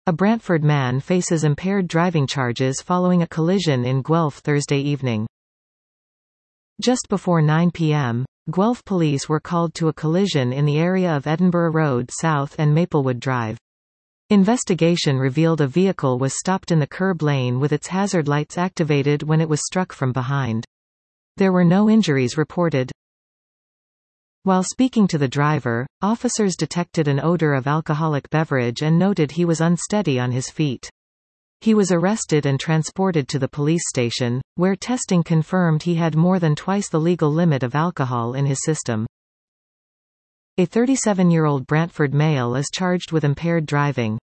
A Brantford man faces impaired driving charges following a collision in Guelph Thursday evening. Just before 9 p.m., Guelph police were called to a collision in the area of Edinburgh Road South and Maplewood Drive. Investigation revealed a vehicle was stopped in the curb lane with its hazard lights activated when it was struck from behind. There were no injuries reported. While speaking to the driver, officers detected an odor of alcoholic beverage and noted he was unsteady on his feet. He was arrested and transported to the police station, where testing confirmed he had more than twice the legal limit of alcohol in his system. A 37-year-old Brantford male is charged with impaired driving.